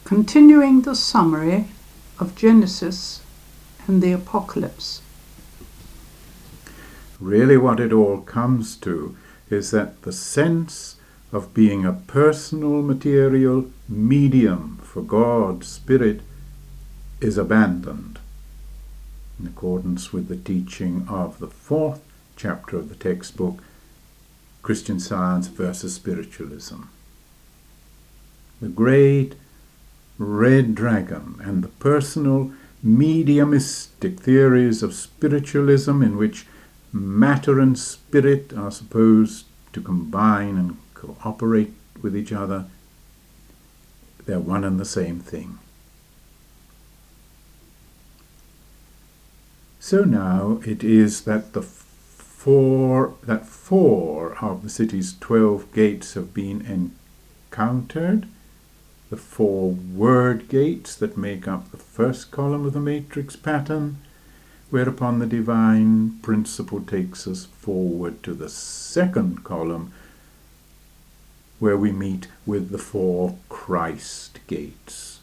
Continuing the summary of Genesis and the Apocalypse. Really what it all comes to is that the sense of being a personal material medium for God's Spirit is abandoned, in accordance with the teaching of the 4th chapter of the textbook, Christian Science versus Spiritualism. The great red dragon and the personal mediumistic theories of spiritualism, in which matter and spirit are supposed to combine and cooperate with each other, they're one and the same thing. So now it is that four of the city's 12 gates have been encountered, the 4 word gates that make up the first column of the matrix pattern, whereupon the divine principle takes us forward to the second column, where we meet with the 4 Christ gates.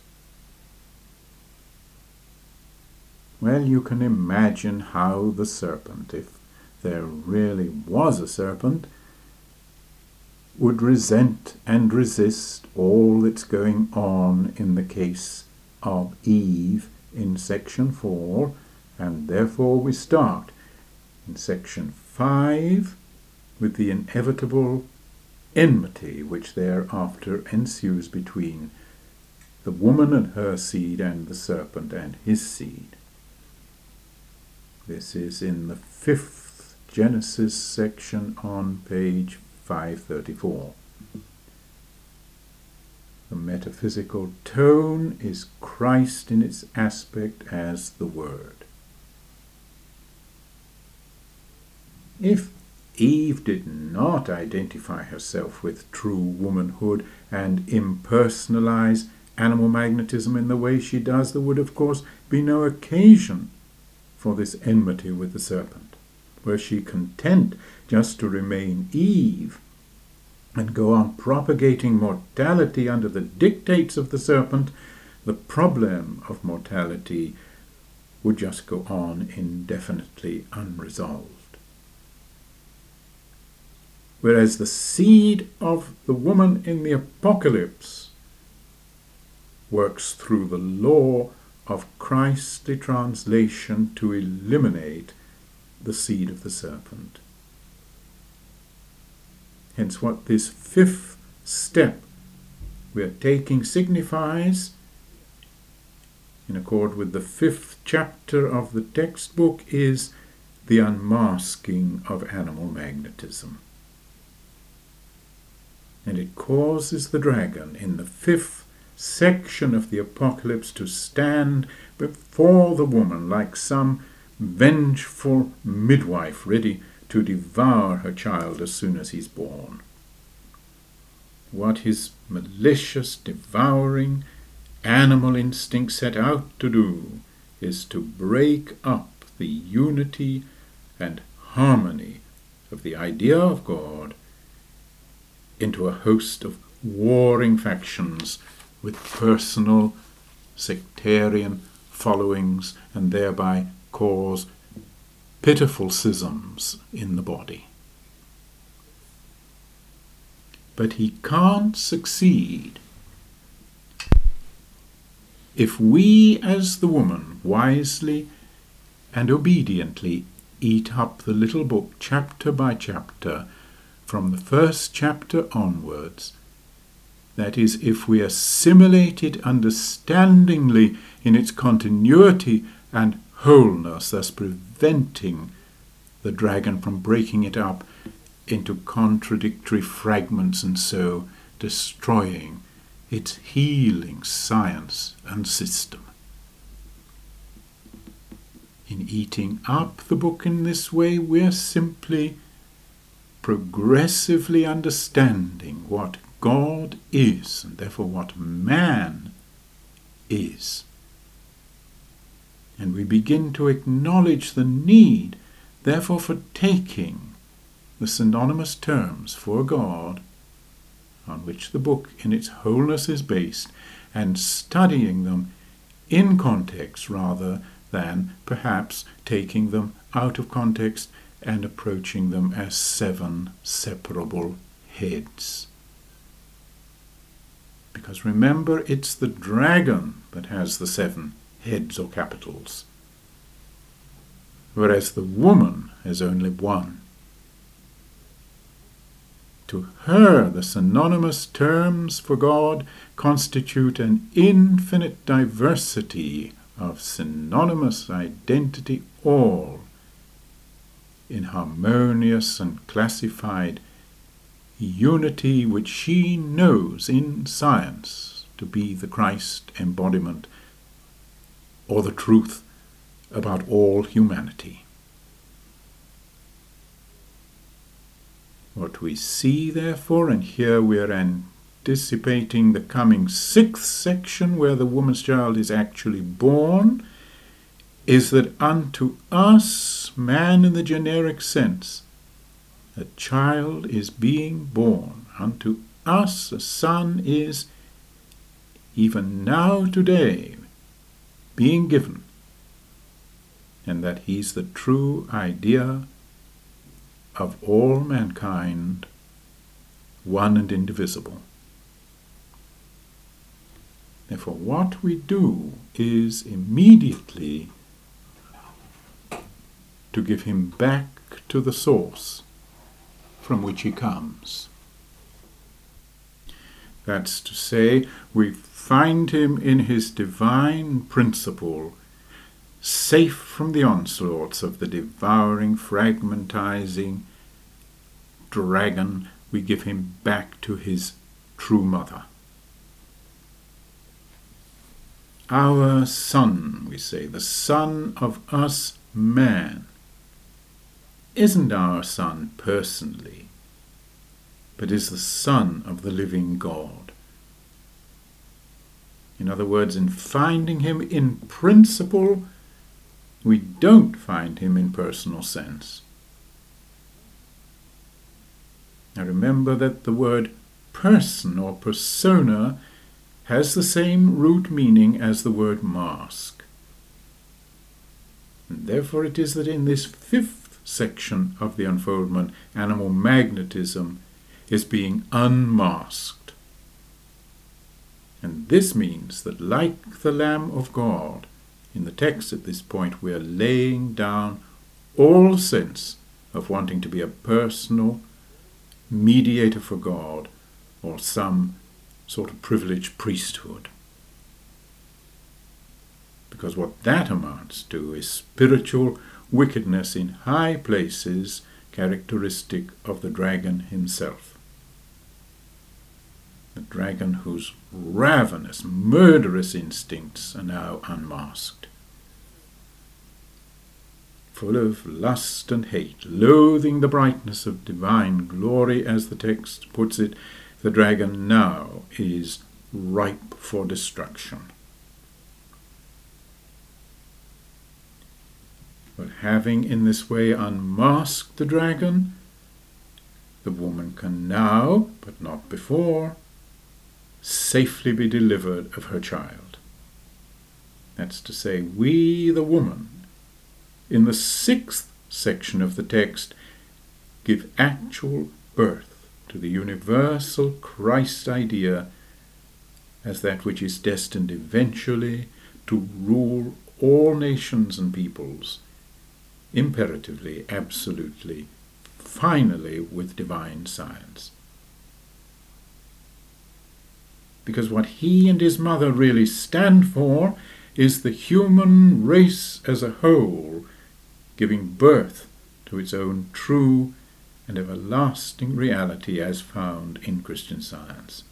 Well, you can imagine how the serpent, if there really was a serpent, would resent and resist all that's going on in the case of Eve in section 4, and therefore we start in section 5 with the inevitable enmity which thereafter ensues between the woman and her seed and the serpent and his seed. This is in the 5th Genesis section on page 534. The metaphysical tone is Christ in its aspect as the Word. If Eve did not identify herself with true womanhood and impersonalize animal magnetism in the way she does, there would of course be no occasion for this enmity with the serpent. Were she content just to remain Eve and go on propagating mortality under the dictates of the serpent, the problem of mortality would just go on indefinitely unresolved. Whereas the seed of the woman in the Apocalypse works through the law of Christly translation to eliminate the seed of the serpent. Hence what this 5th step we are taking signifies, in accord with the 5th chapter of the textbook, is the unmasking of animal magnetism. And it causes the dragon in the 5th section of the Apocalypse to stand before the woman like some vengeful midwife ready to devour her child as soon as he's born. What his malicious, devouring animal instinct set out to do is to break up the unity and harmony of the idea of God into a host of warring factions with personal sectarian followings, and thereby cause pitiful schisms in the body. But he can't succeed if we as the woman wisely and obediently eat up the little book chapter by chapter from the 1st chapter onwards. That is, if we assimilate it understandingly in its continuity and wholeness, thus preventing the dragon from breaking it up into contradictory fragments and so destroying its healing science and system. In eating up the book in this way, we're simply progressively understanding what God is, and therefore what man is. And we begin to acknowledge the need, therefore, for taking the synonymous terms for God, on which the book in its wholeness is based, and studying them in context rather than perhaps taking them out of context and approaching them as 7 separable heads. Because remember, it's the dragon that has the 7 heads or capitals, whereas the woman has only 1. To her, the synonymous terms for God constitute an infinite diversity of synonymous identity, all in harmonious and classified unity, which she knows in science to be the Christ embodiment or the truth about all humanity. What we see, therefore, and here we are anticipating the coming 6th section where the woman's child is actually born, is that unto us, man in the generic sense, a child is being born. Unto us a son is, even now today, being given, and that he's the true idea of all mankind, one and indivisible. Therefore, what we do is immediately to give him back to the source from which he comes. That's to say, we find him in his divine principle, safe from the onslaughts of the devouring, fragmentizing dragon. We give him back to his true mother. Our son, we say, the son of us, man, isn't our son personally, but is the son of the living God. In other words, in finding him in principle, we don't find him in personal sense. Now remember that the word person or persona has the same root meaning as the word mask. And therefore it is that in this 5th section of the unfoldment, animal magnetism is being unmasked. And this means that, like the Lamb of God, in the text at this point, we are laying down all sense of wanting to be a personal mediator for God or some sort of privileged priesthood. Because what that amounts to is spiritual wickedness in high places, characteristic of the dragon himself. The dragon whose ravenous, murderous instincts are now unmasked. Full of lust and hate, loathing the brightness of divine glory, as the text puts it, the dragon now is ripe for destruction. But having in this way unmasked the dragon, the woman can now, but not before, safely be delivered of her child. That's to say, we, the woman, in the 6th section of the text, give actual birth to the universal Christ idea as that which is destined eventually to rule all nations and peoples, imperatively, absolutely, finally, with divine science. Because what he and his mother really stand for is the human race as a whole, giving birth to its own true and everlasting reality as found in Christian Science.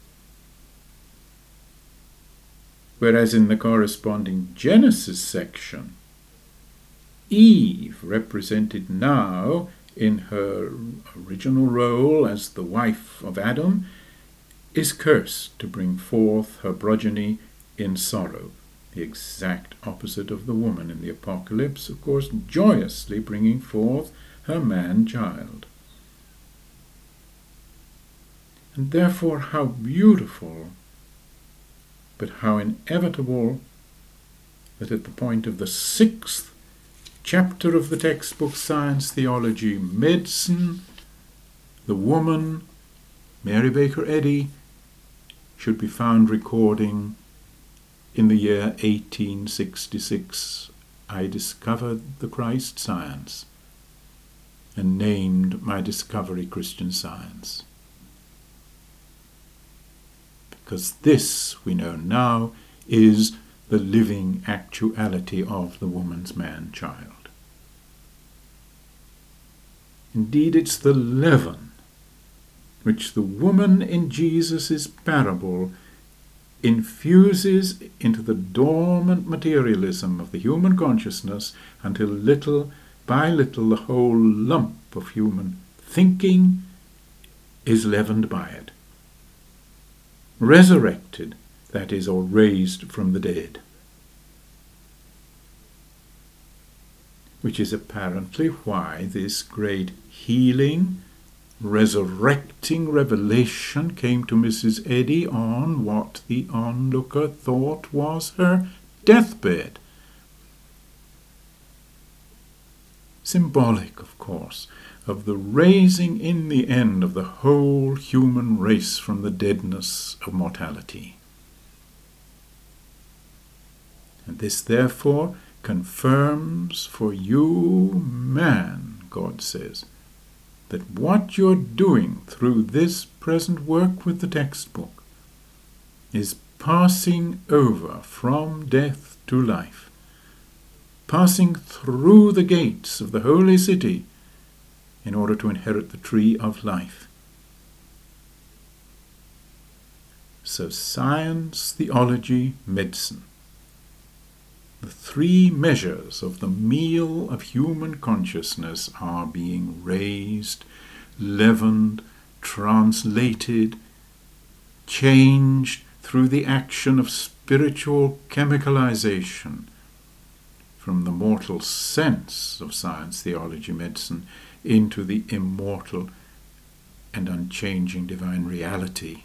Whereas in the corresponding Genesis section, Eve, represented now in her original role as the wife of Adam, is cursed to bring forth her progeny in sorrow, the exact opposite of the woman in the Apocalypse, of course, joyously bringing forth her man-child. And therefore how beautiful, but how inevitable that at the point of the 6th chapter of the textbook Science, Theology, Medicine, the woman, Mary Baker Eddy, should be found recording, in the year 1866, I discovered the Christ Science and named my discovery Christian Science. Because this, we know now, is the living actuality of the woman's man-child. Indeed, it's the leaven which the woman in Jesus' parable infuses into the dormant materialism of the human consciousness until little by little the whole lump of human thinking is leavened by it. Resurrected, that is, or raised from the dead. Which is apparently why this great healing, resurrecting revelation came to Mrs. Eddy on what the onlooker thought was her deathbed. Symbolic, of course, of the raising in the end of the whole human race from the deadness of mortality. And this, therefore, confirms for you, man, God says, that what you're doing through this present work with the textbook is passing over from death to life, passing through the gates of the holy city in order to inherit the tree of life. So science, theology, medicine, the three measures of the meal of human consciousness are being raised, leavened, translated, changed through the action of spiritual chemicalization from the mortal sense of science, theology, medicine into the immortal and unchanging divine reality.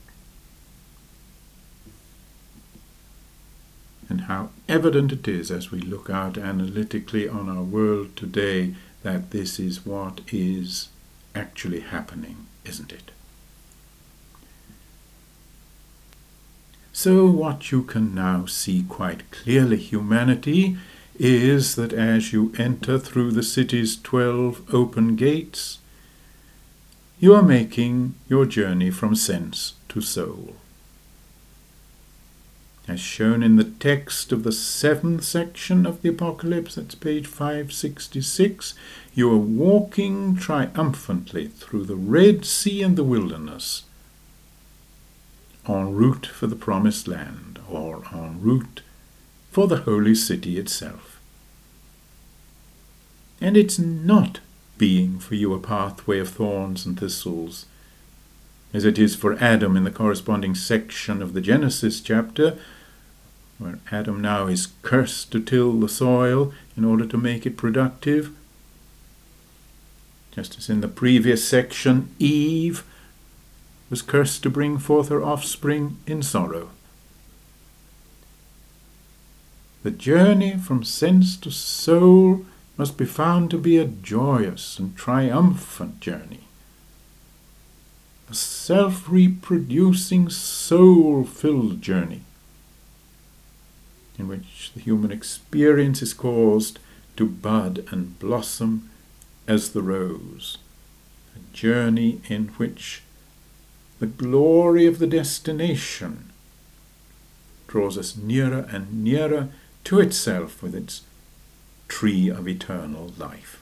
And how evident it is as we look out analytically on our world today that this is what is actually happening, isn't it? So what you can now see quite clearly, humanity, is that as you enter through the city's 12 open gates, you are making your journey from sense to soul. As shown in the text of the 7th section of the Apocalypse, that's page 566, you are walking triumphantly through the Red Sea and the wilderness, en route for the Promised Land, or en route for the holy city itself. And it's not being for you a pathway of thorns and thistles, as it is for Adam in the corresponding section of the Genesis chapter, where Adam now is cursed to till the soil in order to make it productive. Just as in the previous section, Eve was cursed to bring forth her offspring in sorrow. The journey from sense to soul must be found to be a joyous and triumphant journey. A self-reproducing, soul-filled journey in which the human experience is caused to bud and blossom as the rose. A journey in which the glory of the destination draws us nearer and nearer to itself with its tree of eternal life.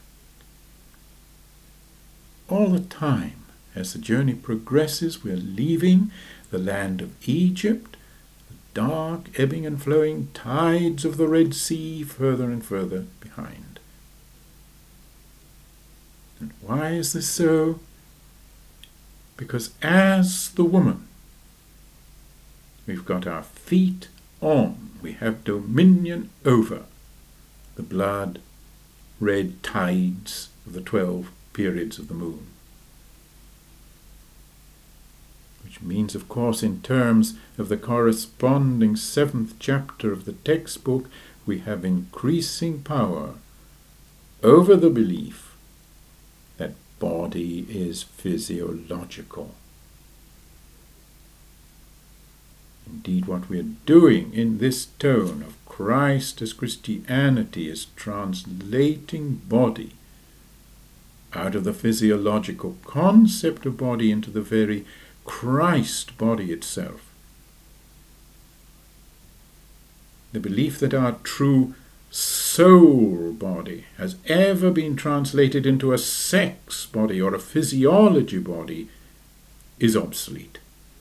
All the time, as the journey progresses, we are leaving the land of Egypt, the dark, ebbing and flowing tides of the Red Sea further and further behind. And why is this so? Because as the woman, we've got our feet on, we have dominion over the blood-red tides of the 12 periods of the moon. which means, of course, in terms of the corresponding 7th chapter of the textbook, we have increasing power over the belief that body is physiological. Indeed, what we are doing in this tone of Christ as Christianity is translating body out of the physiological concept of body into the very Christ body itself. The belief that our true soul body has ever been translated into a sex body or a physiology body is obsolete.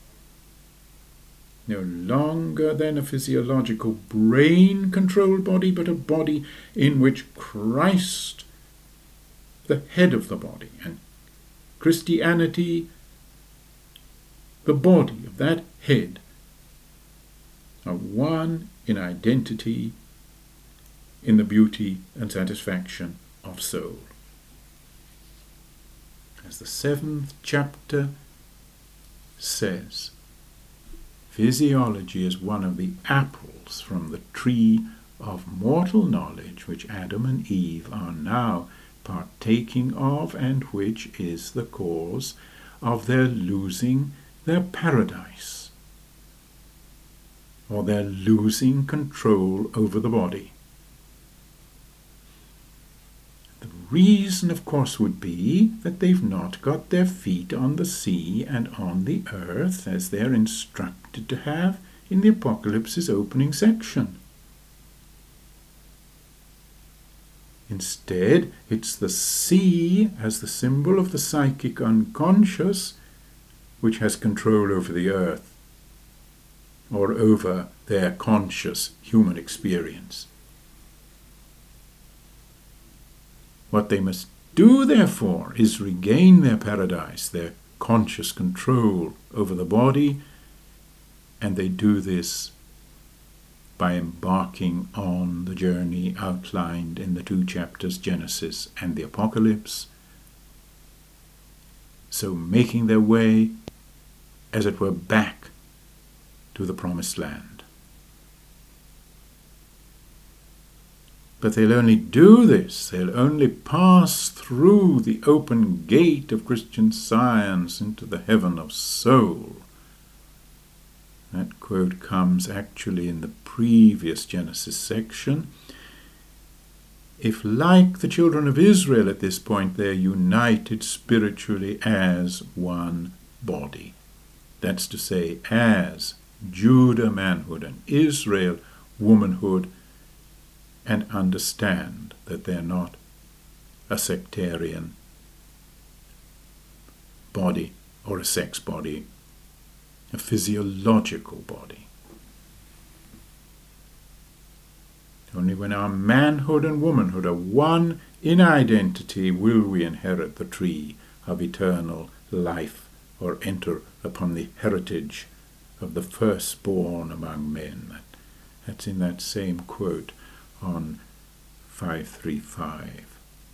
No longer then a physiological brain-controlled body, but a body in which Christ, the head of the body, and Christianity, the body of that head, are one in identity, in the beauty and satisfaction of soul. As the 7th chapter says, physiology is one of the apples from the tree of mortal knowledge which Adam and Eve are now partaking of, and which is the cause of their losing their paradise, or their losing control over the body. The reason, of course, would be that they've not got their feet on the sea and on the earth as they're instructed to have in the Apocalypse's opening section. Instead, it's the sea as the symbol of the psychic unconscious which has control over the earth, or over their conscious human experience. What they must do, therefore, is regain their paradise, their conscious control over the body, and they do this by embarking on the journey outlined in the 2 chapters, Genesis and the Apocalypse, so making their way, as it were, back to the Promised Land. But they'll only do this, they'll only pass through the open gate of Christian Science into the heaven of soul. That quote comes actually in the previous Genesis section. If, like the children of Israel at this point, they're united spiritually as one body. That's to say, as Judah manhood and Israel womanhood, and understand that they're not a sectarian body or a sex body, a physiological body. Only when our manhood and womanhood are one in identity will we inherit the tree of eternal life, or enter upon the heritage of the firstborn among men. That's in that same quote on 535.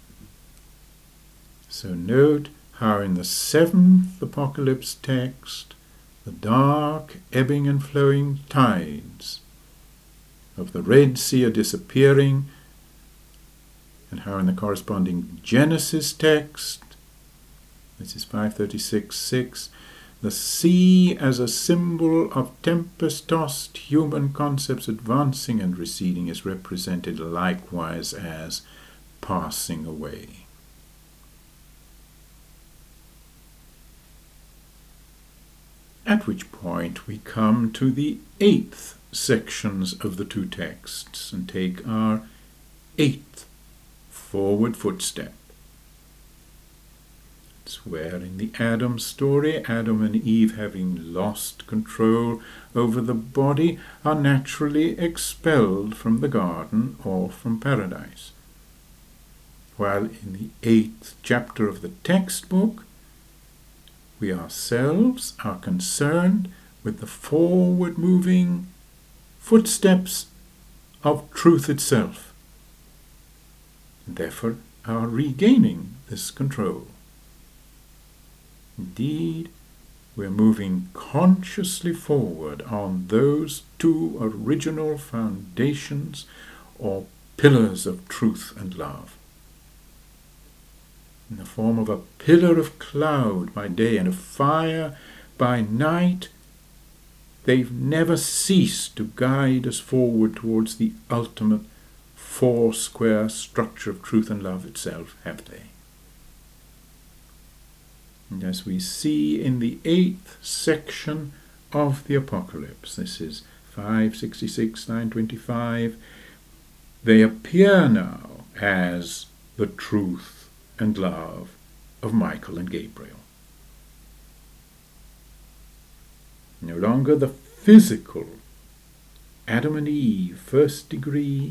So note how in the 7th Apocalypse text, the dark ebbing and flowing tides of the Red Sea are disappearing, and how in the corresponding Genesis text, this is 536:6, the sea as a symbol of tempest-tossed human concepts advancing and receding is represented likewise as passing away. At which point we come to the 8th sections of the 2 texts and take our 8th forward footstep. It's where in the Adam story, Adam and Eve, having lost control over the body, are naturally expelled from the garden or from paradise. While in the 8th chapter of the textbook, we ourselves are concerned with the forward-moving footsteps of truth itself, and therefore are regaining this control. Indeed, we're moving consciously forward on those two original foundations or pillars of truth and love. In the form of a pillar of cloud by day and of fire by night, they've never ceased to guide us forward towards the ultimate four-square structure of truth and love itself, have they? And as we see in the 8th section of the Apocalypse, this is 566, 925, they appear now as the truth and love of Michael and Gabriel. No longer the physical Adam and Eve, first degree,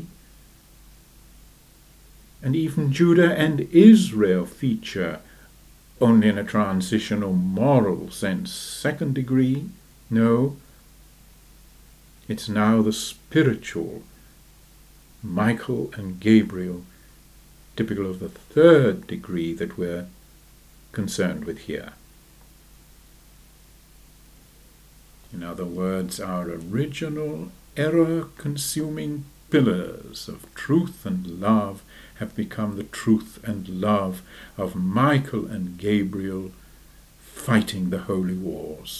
and even Judah and Israel feature only in a transitional moral sense, second degree. No, it's now the spiritual Michael and Gabriel, typical of the third degree, that we're concerned with here. In other words, our original error-consuming pillars of truth and love have become the truth and love of Michael and Gabriel fighting the holy wars.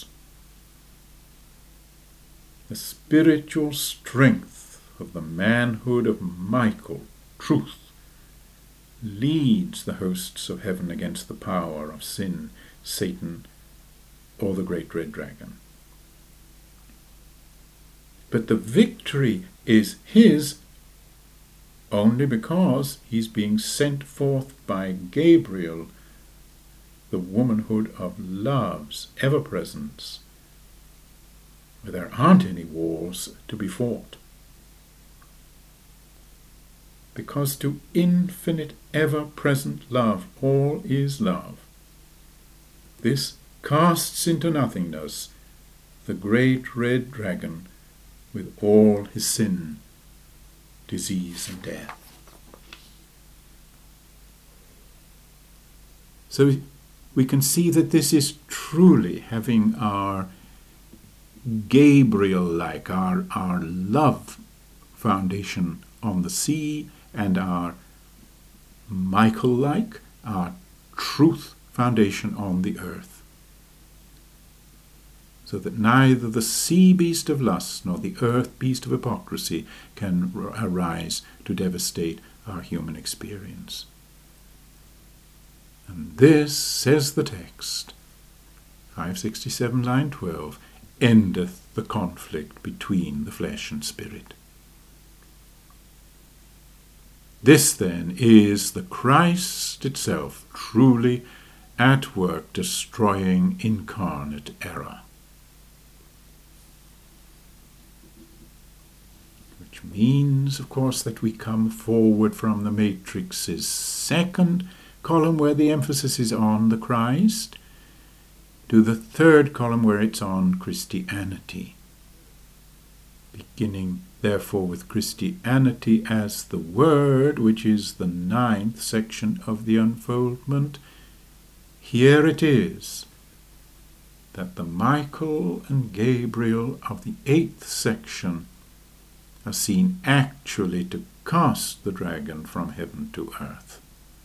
The spiritual strength of the manhood of Michael, truth, leads the hosts of heaven against the power of sin, Satan, or the great red dragon. But the victory is his only because he's being sent forth by Gabriel, the womanhood of love's ever-presence, where there aren't any wars to be fought. Because to infinite, ever-present love, all is love. This casts into nothingness the great red dragon with all his sin, disease and death. So we can see that this is truly having our Gabriel-like, our love foundation on the sea, and our Michael-like, our truth foundation on the earth. So that neither the sea beast of lust nor the earth beast of hypocrisy can arise to devastate our human experience. And this, says the text, 567 line 12, endeth the conflict between the flesh and spirit. This then is the Christ itself truly at work destroying incarnate error. Which means, of course, that we come forward from the matrix's second column, where the emphasis is on the Christ, to the third column, where it's on Christianity. Beginning, therefore, with Christianity as the Word, which is the 9th section of the unfoldment, here it is that the Michael and Gabriel of the 8th section are seen actually to cast the dragon from heaven to earth.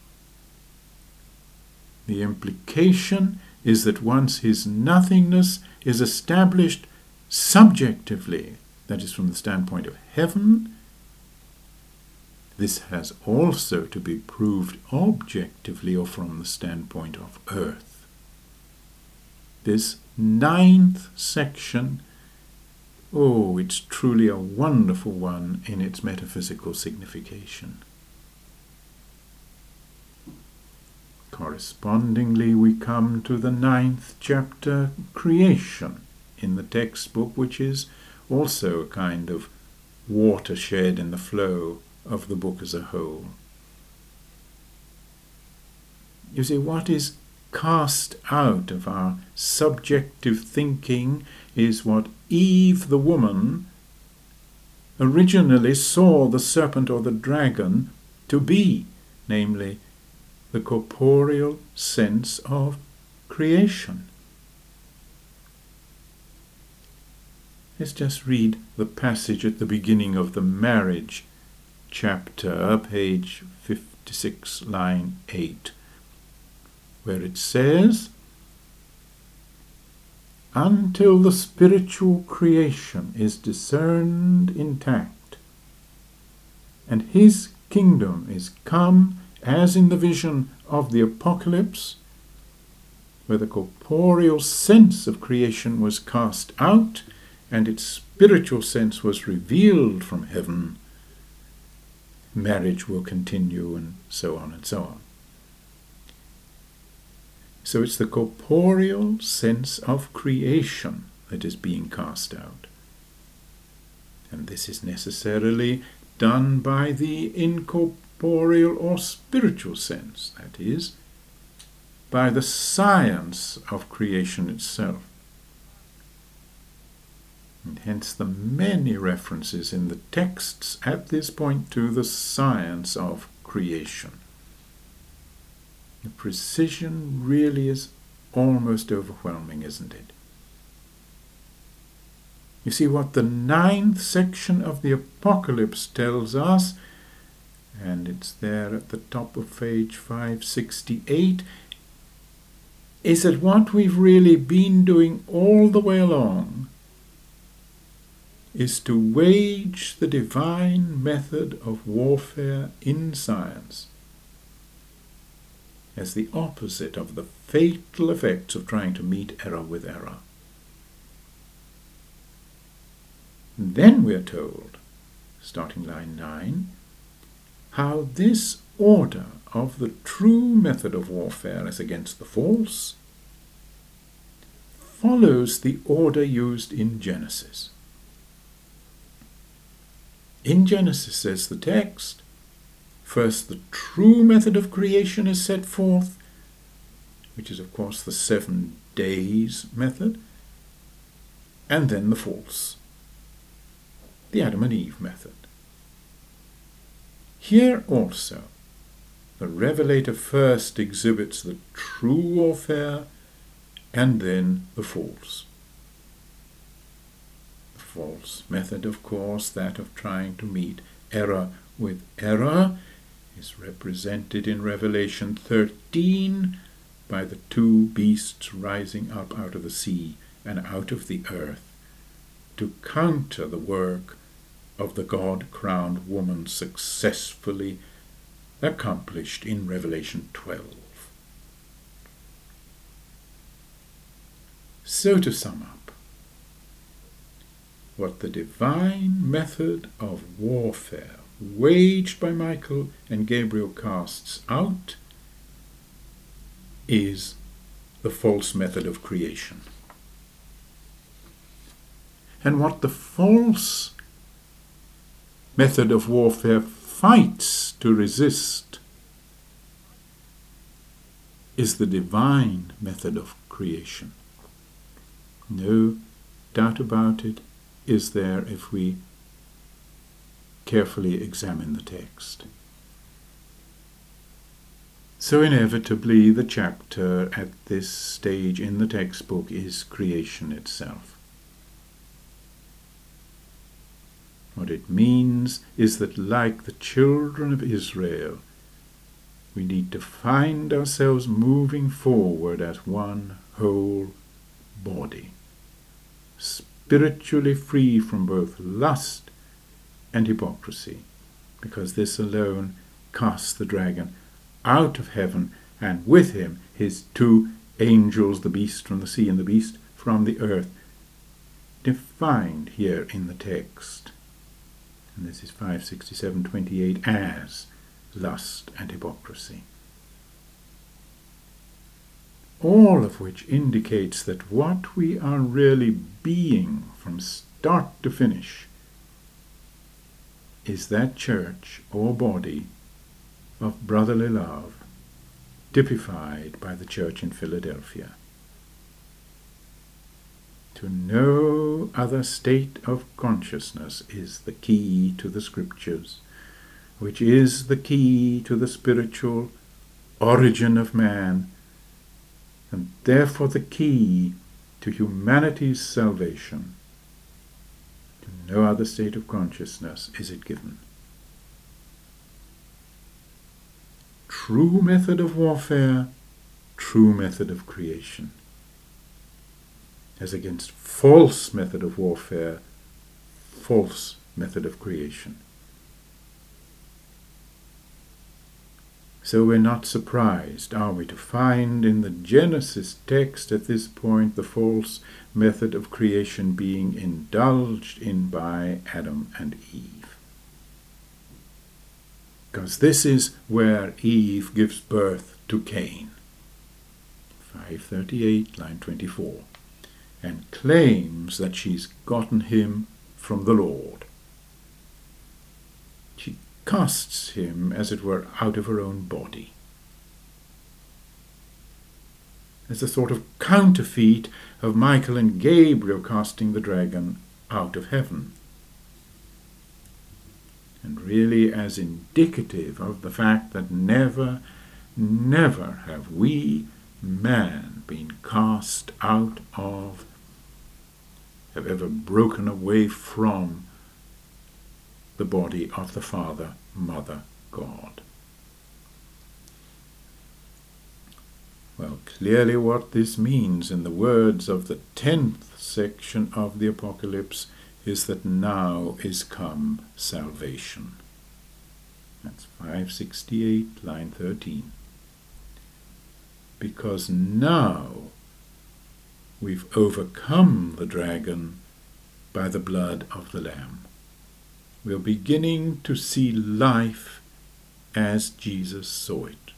The implication is that once his nothingness is established subjectively, that is from the standpoint of heaven, this has also to be proved objectively or from the standpoint of earth. This 9th section, oh, it's truly a wonderful one in its metaphysical signification. Correspondingly, we come to the 9th chapter, creation, in the textbook, which is also a kind of watershed in the flow of the book as a whole. You see, what is cast out of our subjective thinking is what Eve, the woman, originally saw the serpent or the dragon to be, namely, the corporeal sense of creation. Let's just read the passage at the beginning of the marriage chapter, page 56, line 8, where it says, "Until the spiritual creation is discerned intact, and his kingdom is come as in the vision of the Apocalypse, where the corporeal sense of creation was cast out, and its spiritual sense was revealed from heaven, marriage will continue," and so on and so on. So it's the corporeal sense of creation that is being cast out. And this is necessarily done by the incorporeal or spiritual sense, that is, by the science of creation itself. And hence the many references in the texts at this point to the science of creation. The precision really is almost overwhelming, isn't it? You see, what the 9th section of the Apocalypse tells us, and it's there at the top of page 568, is that what we've really been doing all the way along is to wage the divine method of warfare in science as the opposite of the fatal effects of trying to meet error with error. And then we're told, starting line 9, how this order of the true method of warfare as against the false follows the order used in Genesis. In Genesis, says the text, first the true method of creation is set forth, which is of course the 7 days method, and then the false, the Adam and Eve method. Here also, the Revelator first exhibits the true warfare and then the false. False method, of course, that of trying to meet error with error, is represented in Revelation 13 by the 2 beasts rising up out of the sea and out of the earth to counter the work of the God-crowned woman successfully accomplished in Revelation 12. So to sum up, what the divine method of warfare waged by Michael and Gabriel casts out is the false method of creation. And what the false method of warfare fights to resist is the divine method of creation. No doubt about it is there if we carefully examine the text. So inevitably the chapter at this stage in the textbook is creation itself. What it means is that, like the children of Israel, we need to find ourselves moving forward as one whole body, spiritually free from both lust and hypocrisy, because this alone casts the dragon out of heaven, and with him his 2 angels, the beast from the sea and the beast from the earth, defined here in the text. And this is 567:28 as lust and hypocrisy. All of which indicates that what we are really being from start to finish is that church or body of brotherly love typified by the church in Philadelphia. To no other state of consciousness is the key to the Scriptures, which is the key to the spiritual origin of man, and therefore the key to humanity's salvation, To no other state of consciousness is it given. True method of warfare, true method of creation. As against false method of warfare, false method of creation. So we're not surprised, are we, to find in the Genesis text at this point the false method of creation being indulged in by Adam and Eve. Because this is where Eve gives birth to Cain. 538, line 24. And claims that she's gotten him from the Lord. She casts him, as it were, out of her own body. As a sort of counterfeit of Michael and Gabriel casting the dragon out of heaven. And really as indicative of the fact that never, never have we, man, been cast out of, have ever broken away from the body of the Father, Mother, God. Well, clearly what this means in the words of the 10th section of the Apocalypse is that now is come salvation. That's 568, line 13. Because now we've overcome the dragon by the blood of the Lamb. We're beginning to see life as Jesus saw it,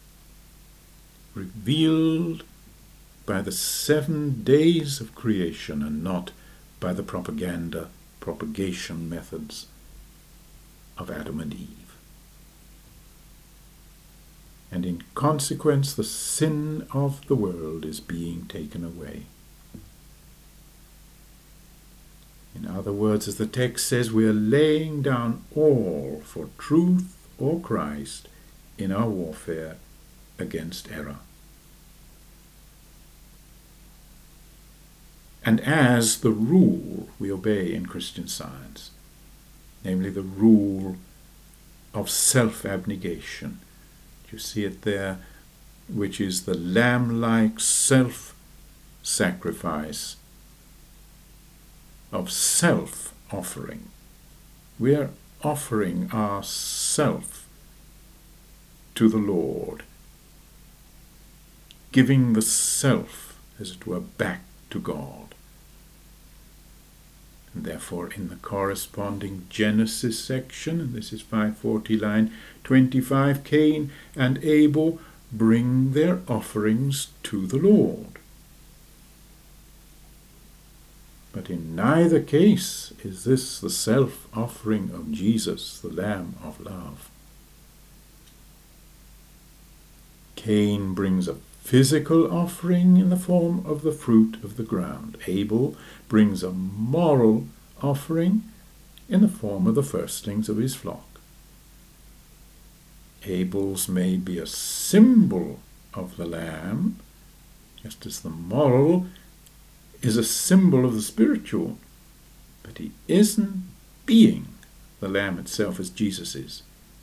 revealed by the 7 days of creation and not by the propagation methods of Adam and Eve. And in consequence, the sin of the world is being taken away. In other words, as the text says, we are laying down all for truth or Christ in our warfare against error. And as the rule we obey in Christian Science, namely the rule of self-abnegation. You see it there, which is the lamb-like self-sacrifice of self-offering. We are offering ourself to the Lord, giving the self, as it were, back to God. And therefore in the corresponding Genesis section, and this is 540 line 25, Cain and Abel bring their offerings to the Lord. But in neither case is this the self-offering of Jesus, the Lamb of love. Cain brings a physical offering in the form of the fruit of the ground. Abel brings a moral offering in the form of the firstlings of his flock. Abel's may be a symbol of the Lamb, just as the moral is a symbol of the spiritual, but he isn't being the Lamb itself as Jesus is.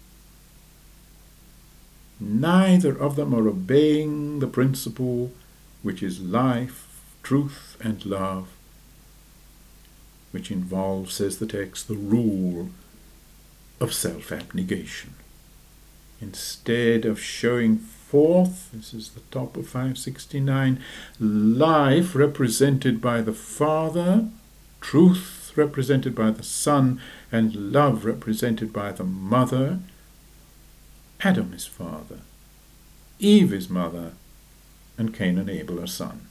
Neither of them are obeying the principle which is life, truth, and love, which involves, says the text, the rule of self-abnegation. Instead of showing forth, this is the top of 569, life represented by the Father, truth represented by the Son, and love represented by the Mother, Adam is father, Eve is mother, and Cain and Abel are son.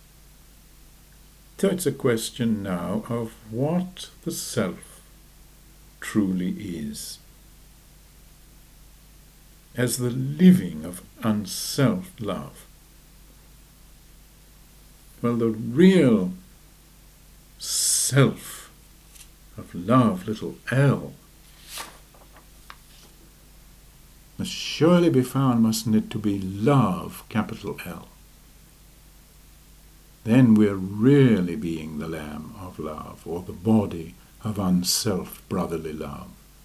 So it's a question now of what the self truly is, as the living of unself love. Well, the real self of love, little l, must surely be found, mustn't it, to be love, capital L. Then we're really being the Lamb of love, or the body of unself brotherly love.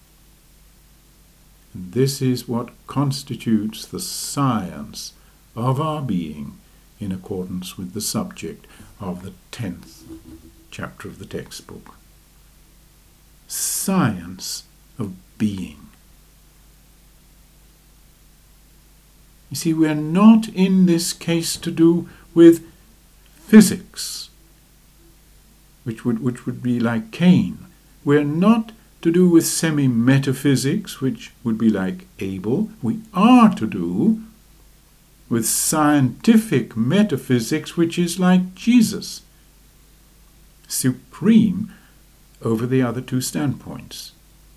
And this is what constitutes the science of our being in accordance with the subject of the 10th chapter of the textbook. Science of being. You see, we're not in this case to do with physics, which would be like Cain. We're not to do with semi-metaphysics, which would be like Abel. We are to do with scientific metaphysics, which is like Jesus, supreme over the other two standpoints.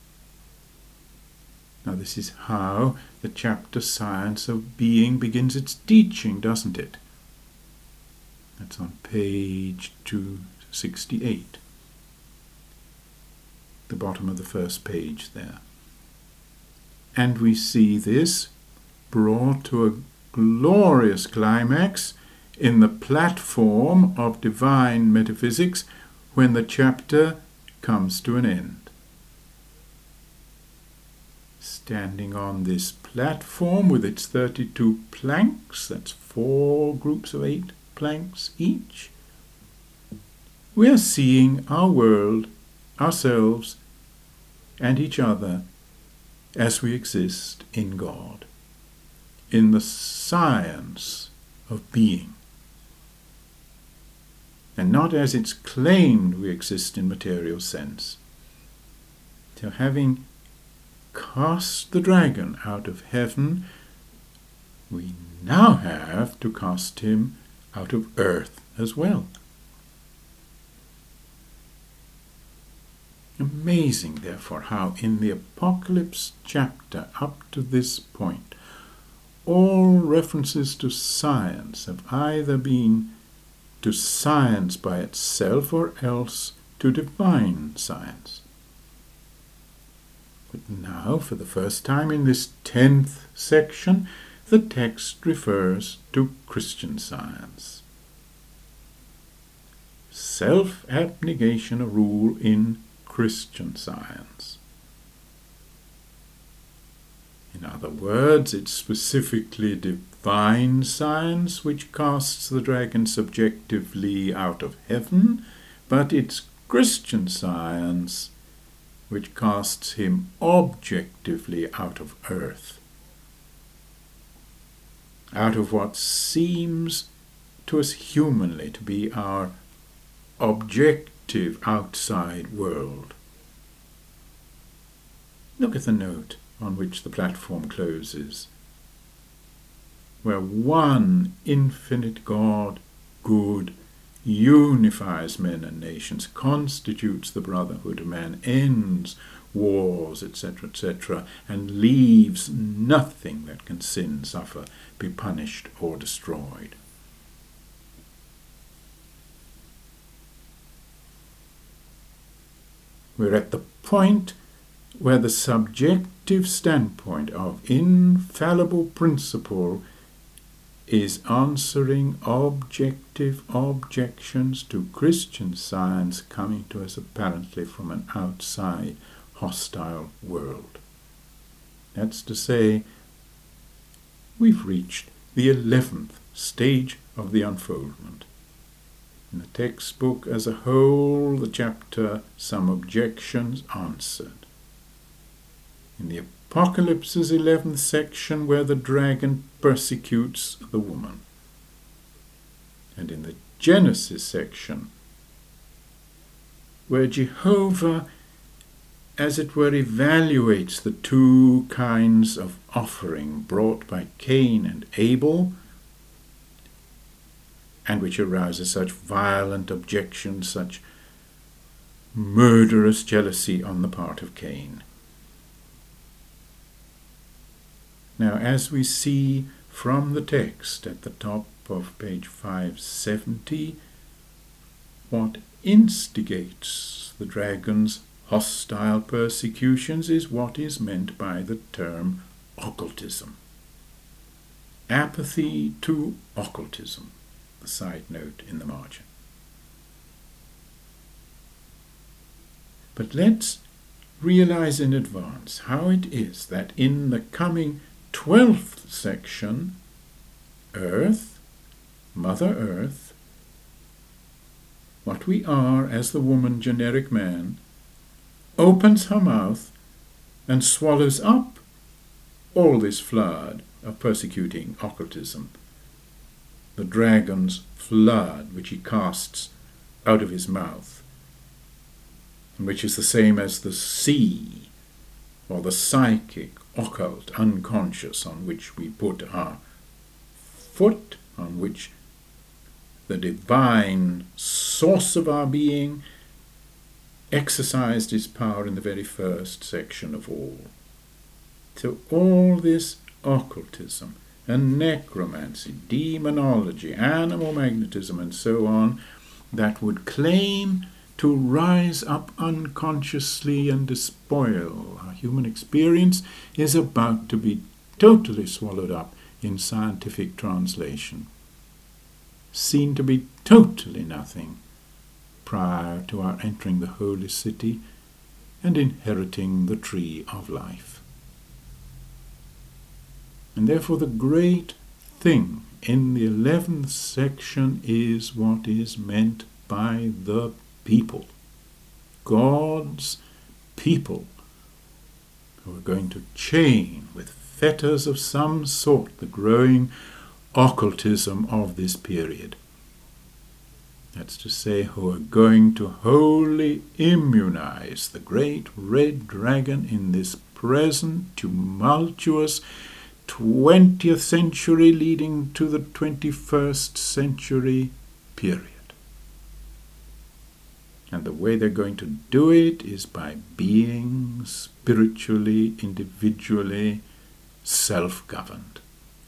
Now, this is how the chapter Science of Being begins its teaching, doesn't it? That's on page 268. The bottom of the first page there. And we see this brought to a glorious climax in the platform of divine metaphysics when the chapter comes to an end. Standing on this platform with its 32 planks, that's 4 groups of 8 planks each, we are seeing our world, ourselves, and each other as we exist in God, in the science of being, and not as it's claimed we exist in material sense. So having cast the dragon out of heaven, we now have to cast him out of earth as well. Amazing, therefore, how in the Apocalypse chapter up to this point, all references to science have either been to science by itself or else to divine science. But now, for the first time in this 10th section, the text refers to Christian science. Self-abnegation a rule in Christian science. In other words, it's specifically divine science which casts the dragon subjectively out of heaven, but it's Christian science which casts him objectively out of earth, out of what seems to us humanly to be our objective outside world. Look at the note on which the platform closes, where one infinite God, good, unifies men and nations, constitutes the brotherhood of man, ends wars, etc., etc., and leaves nothing that can sin, suffer, be punished, or destroyed. We're at the point where the subjective standpoint of infallible principle is answering objective objections to Christian science coming to us apparently from an outside hostile world. That's to say, we've reached the 11th stage of the unfoldment. In the textbook as a whole, the chapter Some Objections Answered. In the Apocalypse's 11th section, where the dragon persecutes the woman. And in the Genesis section, where Jehovah, as it were, evaluates the two kinds of offering brought by Cain and Abel, and which arouses such violent objections, such murderous jealousy on the part of Cain. Now, as we see from the text at the top of page 570, what instigates the dragon's hostile persecutions is what is meant by the term occultism. Apathy to occultism, the side note in the margin. But let's realize in advance how it is that in the coming 12th section, Earth, Mother Earth, what we are as the woman generic man, opens her mouth and swallows up all this flood of persecuting occultism, the dragon's flood which he casts out of his mouth, and which is the same as the sea, or the psychic, occult, unconscious on which we put our foot, on which the divine source of our being exercised his power in the very first section of all. So all this occultism and necromancy, demonology, animal magnetism, and so on, that would claim to rise up unconsciously and despoil our human experience, is about to be totally swallowed up in scientific translation, seen to be totally nothing prior to our entering the holy city and inheriting the tree of life. And therefore the great thing in the 11th section is what is meant by the people, God's people, who are going to chain with fetters of some sort the growing occultism of this period. That's to say, who are going to wholly immunize the great red dragon in this present tumultuous 20th century leading to the 21st century period. And the way they're going to do it is by being spiritually, individually self-governed.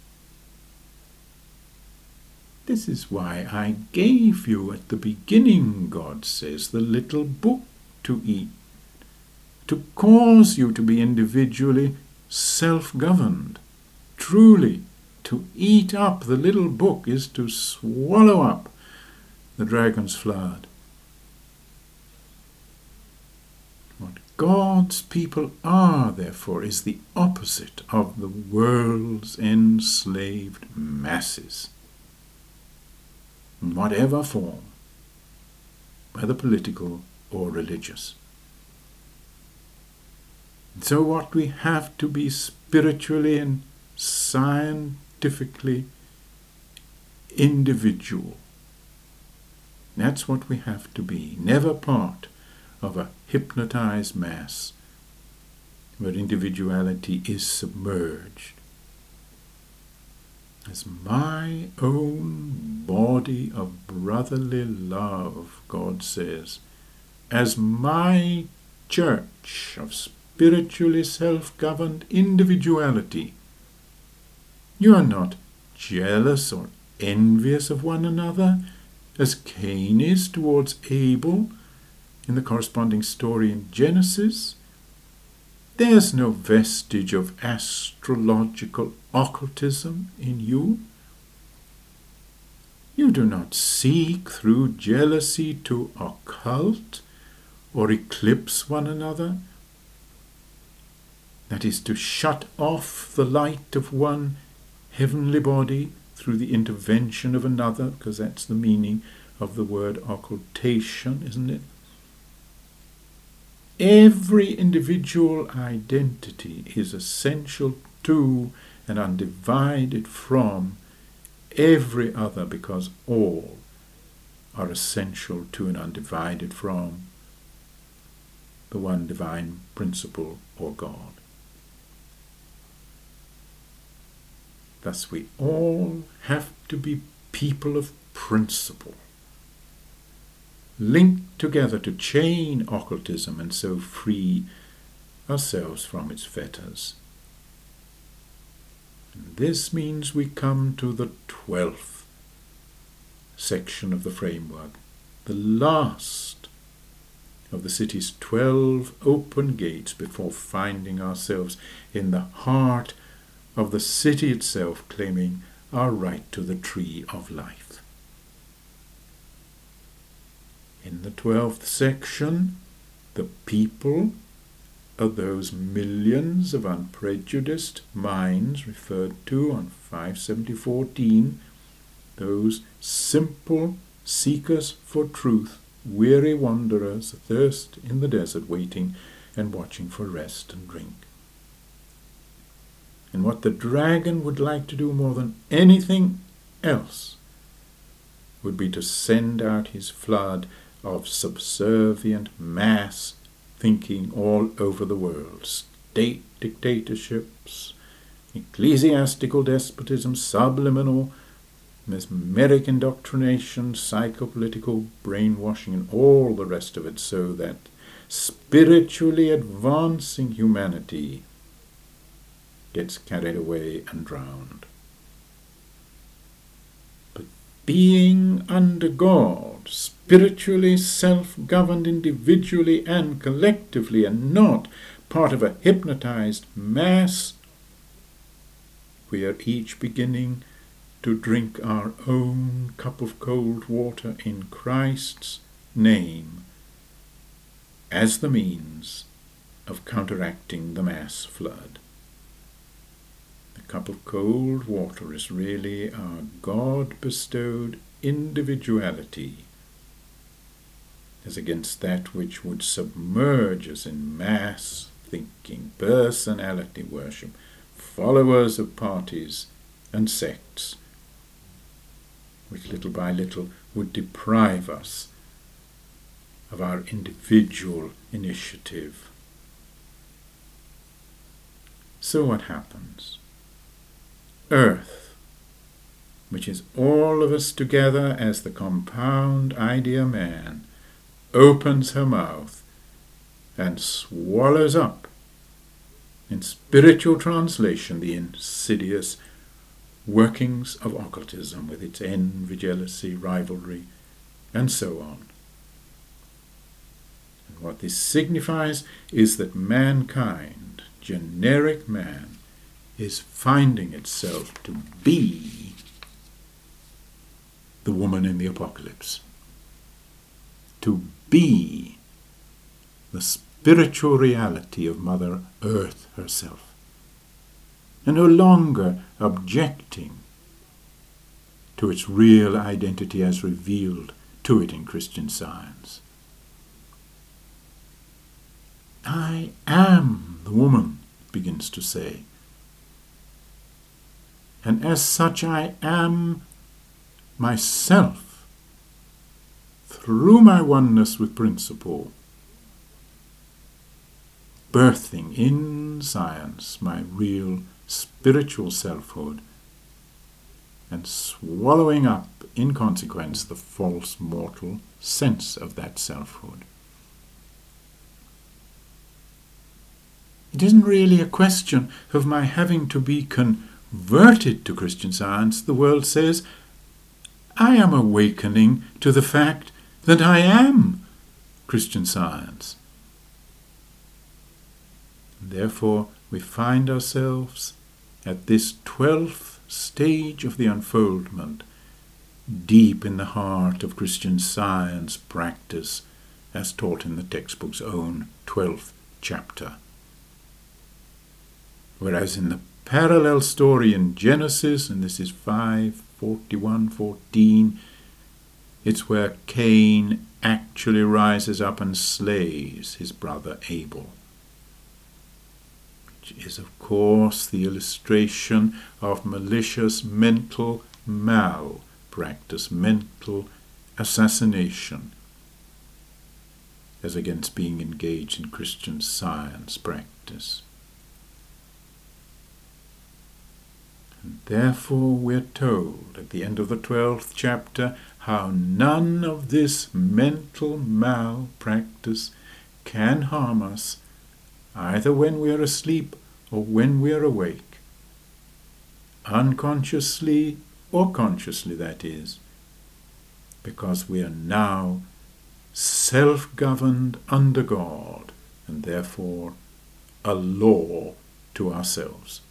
This is why I gave you at the beginning, God says, the little book to eat, to cause you to be individually self-governed. Truly, to eat up the little book is to swallow up the dragon's flood. What God's people are, therefore, is the opposite of the world's enslaved masses, in whatever form, whether political or religious. And so what we have to be spiritually and scientifically individual. That's what we have to be, never part of a hypnotized mass where individuality is submerged. As my own body of brotherly love, God says, as my church of spiritually self-governed individuality, you are not jealous or envious of one another, as Cain is towards Abel in the corresponding story in Genesis. There's no vestige of astrological occultism in you. You do not seek through jealousy to occult or eclipse one another. That is, to shut off the light of one heavenly body through the intervention of another, because that's the meaning of the word occultation, isn't it? Every individual identity is essential to and undivided from every other, because all are essential to and undivided from the one divine principle or God. Thus we all have to be people of principle, linked together to chain occultism and so free ourselves from its fetters. And this means we come to the 12th section of the framework, the last of the city's 12 open gates before finding ourselves in the heart of the city itself, claiming our right to the tree of life. In the 12th section, The people are those millions of unprejudiced minds referred to on 570:14, those simple seekers for truth, weary wanderers, athirst in the desert, waiting and watching for rest and drink. And what the dragon would like to do more than anything else would be to send out his flood of subservient mass thinking all over the world. State dictatorships, ecclesiastical despotism, subliminal, mesmeric indoctrination, psychopolitical brainwashing, and all the rest of it, so that spiritually advancing humanity gets carried away and drowned. But being under God, spiritually self-governed individually and collectively, and not part of a hypnotized mass, we are each beginning to drink our own cup of cold water in Christ's name as the means of counteracting the mass flood. The cup of cold water is really our God-bestowed individuality as against that which would submerge us in mass thinking, personality worship, followers of parties and sects, which little by little would deprive us of our individual initiative. So what happens? Earth, which is all of us together as the compound idea man, opens her mouth and swallows up, in spiritual translation, the insidious workings of occultism with its envy, jealousy, rivalry, and so on. And what this signifies is that mankind, generic man, is finding itself to be the woman in the apocalypse, to be the spiritual reality of Mother Earth herself, and no longer objecting to its real identity as revealed to it in Christian Science. I am the woman, it begins to say, and as such I am myself through my oneness with principle, birthing in science my real spiritual selfhood and swallowing up in consequence the false mortal sense of that selfhood. It isn't really a question of my having to be converted to Christian Science. The world says I am awakening to the fact that I am Christian Science. Therefore, we find ourselves at this 12th stage of the unfoldment, deep in the heart of Christian Science practice, as taught in the textbook's own 12th chapter. Whereas in the parallel story in Genesis, and this is 5:41-14, it's where Cain actually rises up and slays his brother Abel, which is, of course, the illustration of malicious mental malpractice, mental assassination, as against being engaged in Christian Science practice. And therefore we're told at the end of the 12th chapter how none of this mental malpractice can harm us, either when we are asleep or when we are awake, unconsciously or consciously, that is, because we are now self-governed under God and therefore a law to ourselves.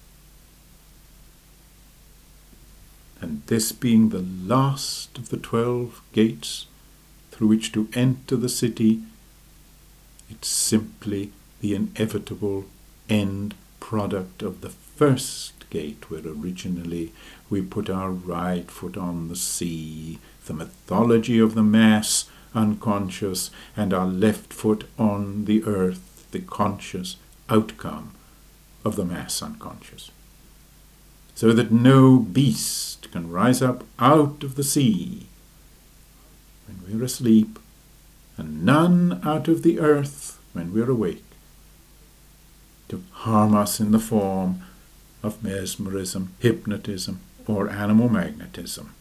And this being the last of the 12 gates through which to enter the city, It's simply the inevitable end product of the first gate, where originally we put our right foot on the sea, the mythology of the mass unconscious, and our left foot on the earth, the conscious outcome of the mass unconscious. So that no beast can rise up out of the sea when we're asleep, and none out of the earth when we're awake, to harm us in the form of mesmerism, hypnotism, or animal magnetism.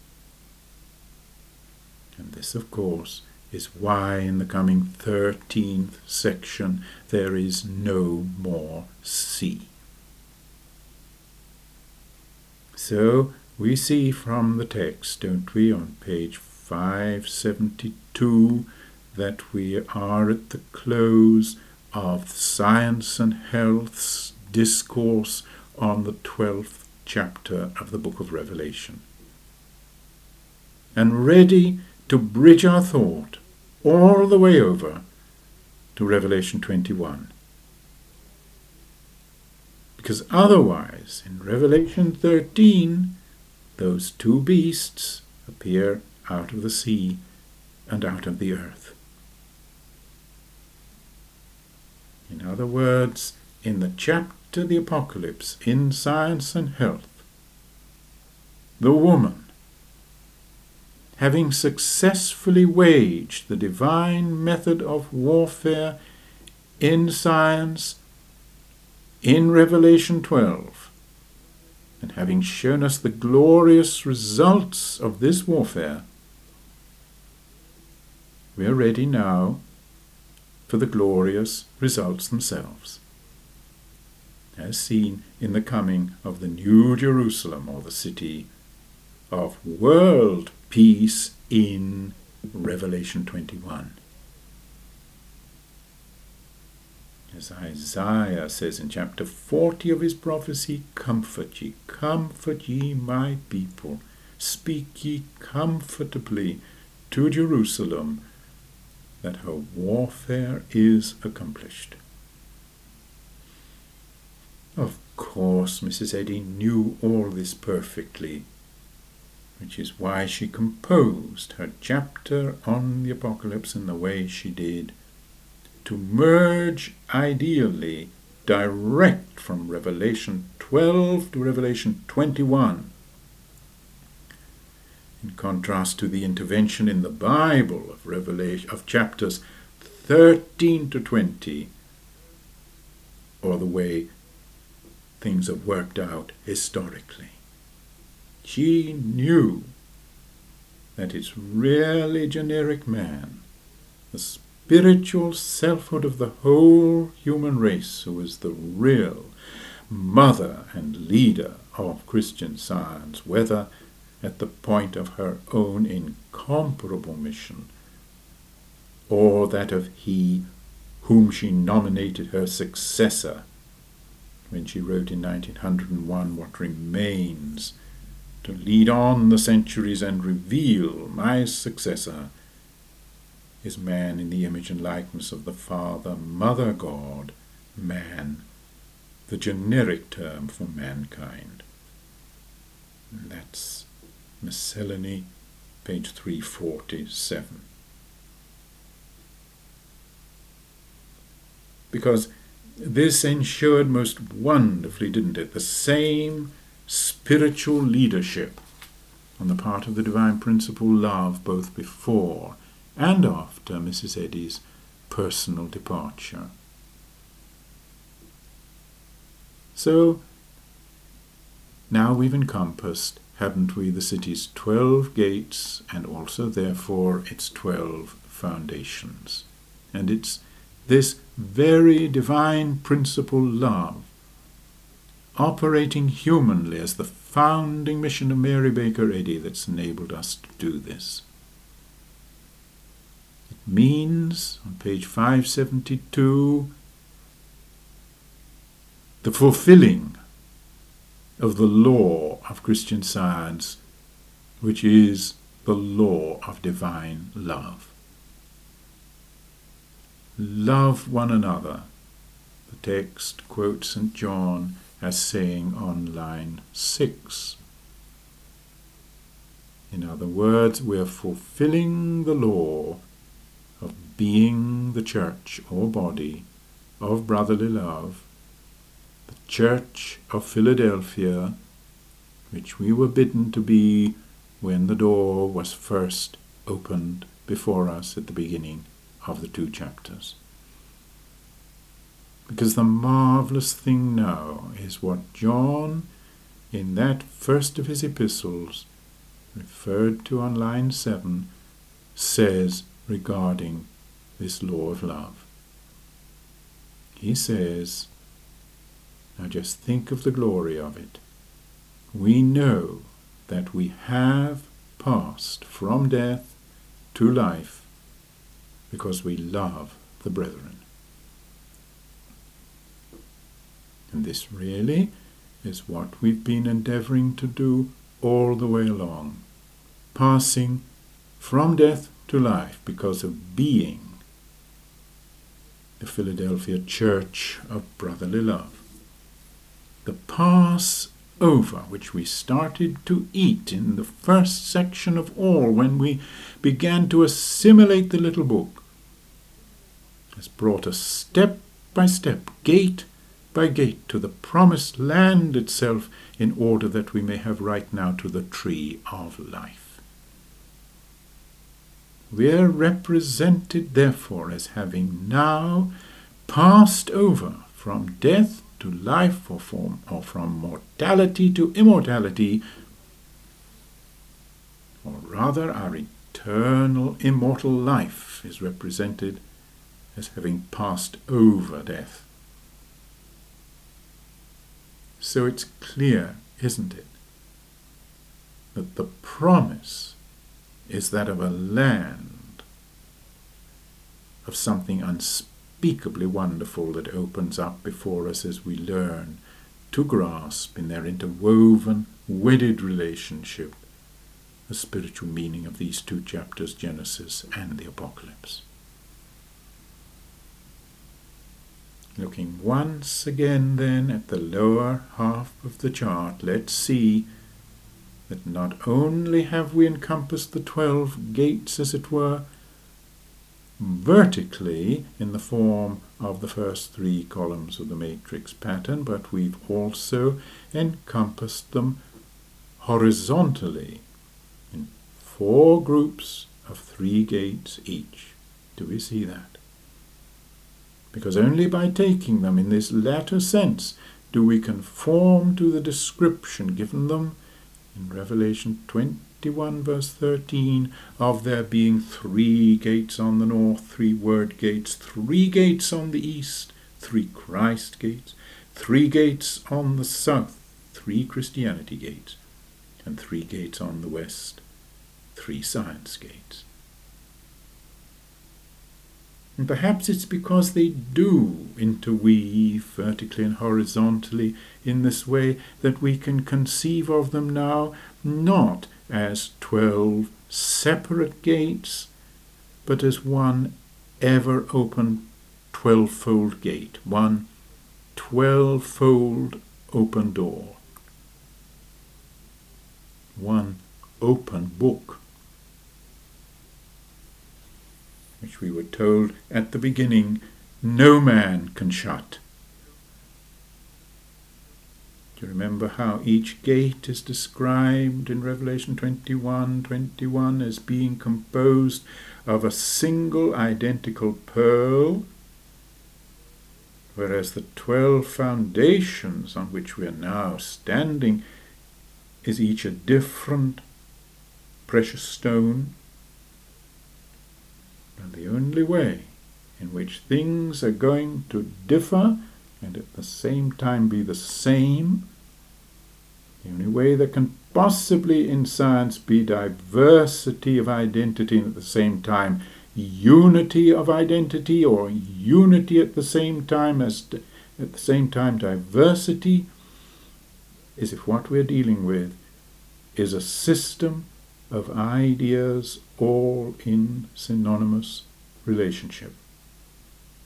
And this, of course, is why in the coming 13th section there is no more sea. So we see from the text, don't we, on page 572, that we are at the close of Science and Health's discourse on the 12th chapter of the book of Revelation, and ready to bridge our thought all the way over to Revelation 21. Because otherwise, in Revelation 13, those two beasts appear out of the sea and out of the earth. In other words, in the chapter The Apocalypse, in Science and Health, the woman, having successfully waged the divine method of warfare in science, in Revelation 12, and having shown us the glorious results of this warfare, we are ready now for the glorious results themselves, as seen in the coming of the New Jerusalem, or the city of world peace, in Revelation 21. As Isaiah says in chapter 40 of his prophecy, comfort ye my people, speak ye comfortably to Jerusalem, that her warfare is accomplished. Of course, Mrs. Eddy knew all this perfectly, which is why she composed her chapter on the Apocalypse in the way she did, to merge ideally direct from Revelation 12 to Revelation 21, in contrast to the intervention in the Bible of chapters 13 to 20, or the way things have worked out historically. She knew that it's really generic man, the spiritual selfhood of the whole human race, who is the real mother and leader of Christian Science, whether at the point of her own incomparable mission, or that of he whom she nominated her successor when she wrote in 1901 what remains to lead on the centuries and reveal my successor is man in the image and likeness of the Father, Mother God, man, the generic term for mankind. And that's Miscellany, page 347. Because this ensured most wonderfully, didn't it, the same spiritual leadership on the part of the divine principle love, both before and after Mrs. Eddy's personal departure. So now we've encompassed, haven't we, the city's 12 gates, and also therefore its 12 foundations. And it's this very divine principle love, operating humanly as the founding mission of Mary Baker Eddy, that's enabled us to do this. It means, on page 572, the fulfilling of the law of Christian Science, which is the law of divine love. love one another. The text quotes St. John as saying on line 6. In other words, we are fulfilling the law of being the church or body of brotherly love, the Church of Philadelphia, which we were bidden to be when the door was first opened before us at the beginning of the 2 chapters. Because the marvelous thing now is what John, in that first of his epistles, referred to on line 7, says regarding this law of love. He says, now just think of the glory of it. We know that we have passed from death to life because we love the brethren. And this really is what we've been endeavoring to do all the way along, passing from death to life because of being the Philadelphia Church of Brotherly Love. The Passover, which we started to eat in the first section of all when we began to assimilate the little book, has brought us step by step, gate by gate, to the promised land itself, in order that we may have right now to the tree of life. We are represented, therefore, as having now passed over from death to life, or from mortality to immortality, or rather our eternal immortal life is represented as having passed over death. So it's clear, isn't it, that the promise is that of a land, of something unspeakably wonderful that opens up before us as we learn to grasp in their interwoven, wedded relationship the spiritual meaning of these 2 chapters, Genesis and the Apocalypse. Looking once again then at the lower half of the chart, let's see that not only have we encompassed the 12 gates, as it were, vertically in the form of the first 3 columns of the matrix pattern, but we've also encompassed them horizontally in 4 groups of 3 gates each. Do we see that? Because only by taking them in this latter sense do we conform to the description given them in Revelation 21 verse 13 of there being 3 gates on the north, 3 word gates, 3 gates on the east, 3 Christ gates, 3 gates on the south, 3 Christianity gates, and 3 gates on the west, 3 science gates. And perhaps it's because they do interweave vertically and horizontally in this way that we can conceive of them now not as 12 separate gates, but as one ever-open 12-fold gate, one 12-fold open door, one open book, which we were told at the beginning no man can shut. Do you remember how each gate is described in Revelation 21:21 as being composed of a single identical pearl, whereas the 12 foundations on which we are now standing is each a different precious stone? And the only way in which things are going to differ and at the same time be the same, the only way there can possibly in science be diversity of identity and at the same time unity of identity, or unity at the same time as at the same time diversity, is if what we're dealing with is a system of ideas all in synonymous relationship.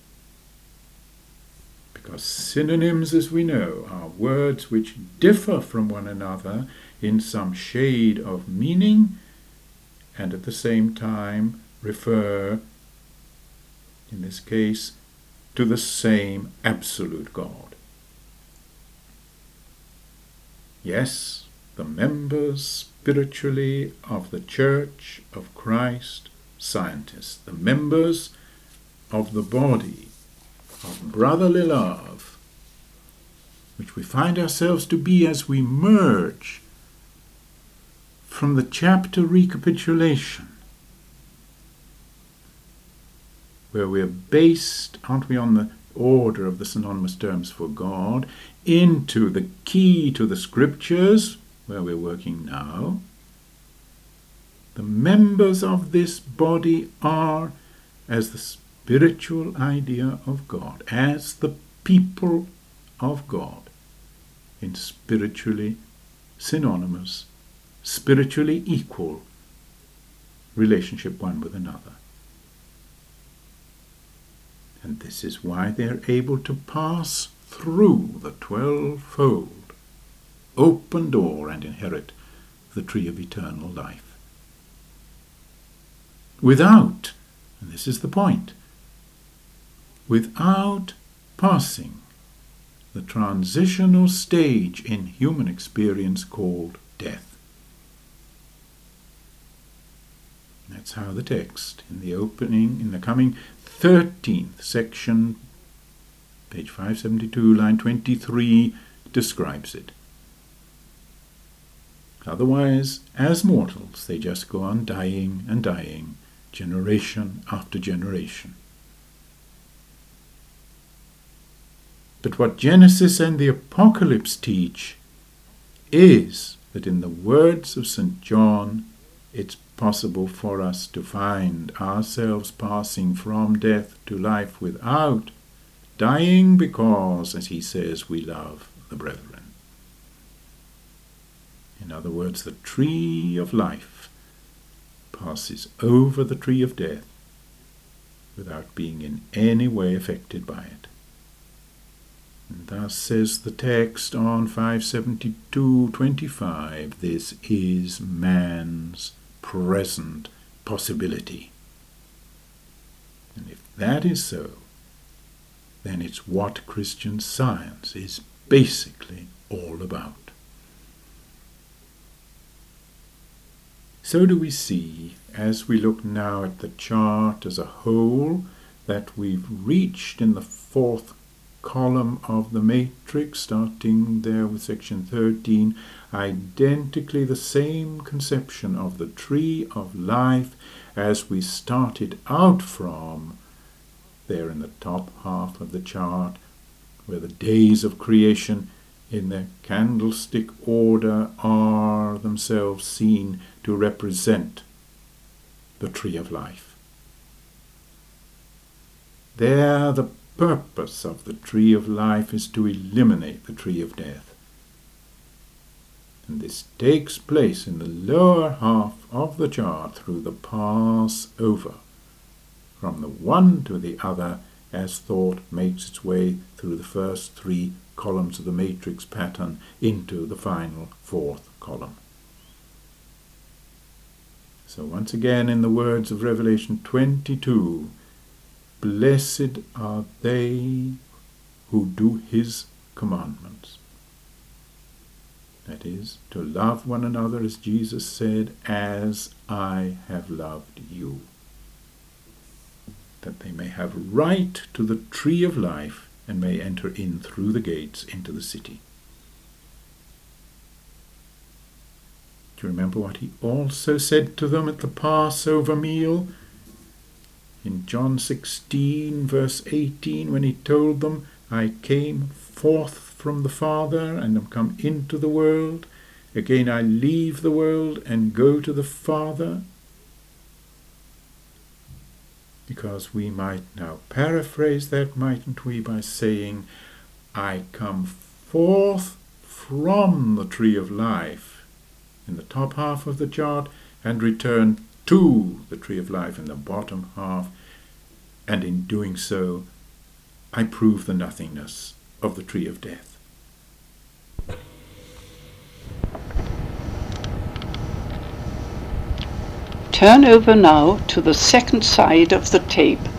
Because synonyms, as we know, are words which differ from one another in some shade of meaning and at the same time refer, in this case, to the same absolute God. Yes, the members spiritually of the Church of Christ, scientists, the members of the body of brotherly love, which we find ourselves to be as we merge from the chapter recapitulation, where we're based, aren't we, on the order of the synonymous terms for God, into the key to the Scriptures, where we're working now. The members of this body are as the spiritual idea of God, as the people of God, in spiritually synonymous, spiritually equal relationship one with another. And this is why they're able to pass through the 12-fold open door and inherit the tree of eternal life. Without, and this is the point, without passing the transitional stage in human experience called death. That's how the text in the coming 13th section, page 572, line 23, describes it. Otherwise, as mortals, they just go on dying and dying, generation after generation. But what Genesis and the Apocalypse teach is that in the words of St. John, it's possible for us to find ourselves passing from death to life without dying because, as he says, we love the brethren. In other words, the tree of life passes over the tree of death without being in any way affected by it. And thus says the text on 572:25, this is man's present possibility. And if that is so, then it's what Christian Science is basically all about. So do we see, as we look now at the chart as a whole, that we've reached in the fourth column of the matrix, starting there with section 13, identically the same conception of the tree of life as we started out from there in the top half of the chart, where the days of creation in their candlestick order are themselves seen to represent the tree of life. There, the purpose of the tree of life is to eliminate the tree of death. And this takes place in the lower half of the chart through the Passover, from the one to the other, as thought makes its way through the first three columns of the matrix pattern into the final fourth column. So once again, in the words of Revelation 22, blessed are they who do his commandments. That is, to love one another, as Jesus said, as I have loved you. That they may have right to the tree of life and may enter in through the gates into the city. Do you remember what he also said to them at the Passover meal? In John 16, verse 18, when he told them, I came forth from the Father and am come into the world. Again I leave the world and go to the Father. Because we might now paraphrase that, mightn't we, by saying, I come forth from the tree of life in the top half of the chart and return to the tree of life in the bottom half, and in doing so I prove the nothingness of the tree of death. Turn over now to the second side of the tape.